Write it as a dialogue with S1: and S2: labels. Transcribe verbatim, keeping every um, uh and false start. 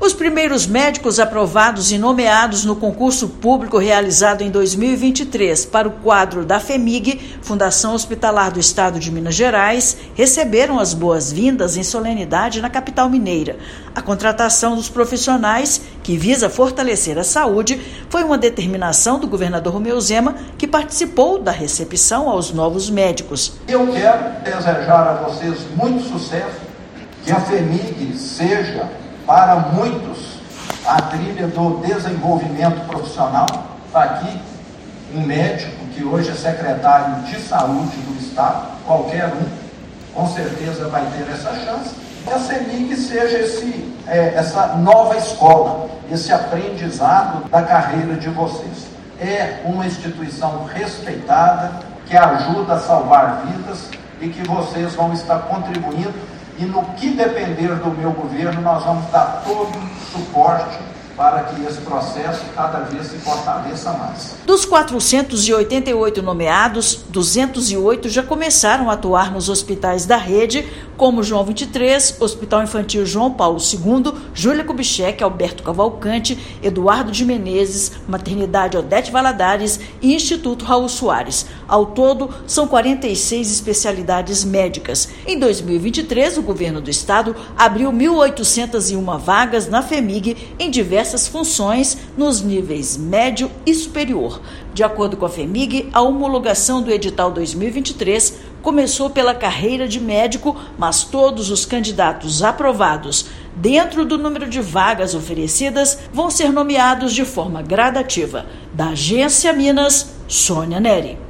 S1: Os primeiros médicos aprovados e nomeados no concurso público realizado em dois mil e vinte e três para o quadro da FHEMIG, Fundação Hospitalar do Estado de Minas Gerais, receberam as boas-vindas em solenidade na capital mineira. A contratação dos profissionais, que visa fortalecer a saúde, foi uma determinação do governador Romeu Zema, que participou da recepção aos novos médicos.
S2: Eu quero desejar a vocês muito sucesso, que a FHEMIG seja para muitos a trilha do desenvolvimento profissional. Está aqui um médico que hoje é secretário de saúde do Estado, qualquer um, com certeza vai ter essa chance. Que a FHEMIG seja esse, é, essa nova escola, esse aprendizado da carreira de vocês. É uma instituição respeitada, que ajuda a salvar vidas e que vocês vão estar contribuindo. E no que depender do meu governo, nós vamos dar todo o suporte para que esse processo cada vez se fortaleça mais.
S1: Dos quatrocentos e oitenta e oito nomeados, duzentos e oito já começaram a atuar nos hospitais da rede, como João vinte e três, Hospital Infantil João Paulo segundo, Júlia Kubitschek, Alberto Cavalcante, Eduardo de Menezes, Maternidade Odete Valadares e Instituto Raul Soares. Ao todo, são quarenta e seis especialidades médicas. Em dois mil e vinte e três, o governo do estado abriu mil oitocentas e uma vagas na FHEMIG em diversas funções nos níveis médio e superior. De acordo com a FHEMIG, a homologação do edital dois mil e vinte e três começou pela carreira de médico, mas todos os candidatos aprovados dentro do número de vagas oferecidas vão ser nomeados de forma gradativa. Da Agência Minas, Sônia Neri.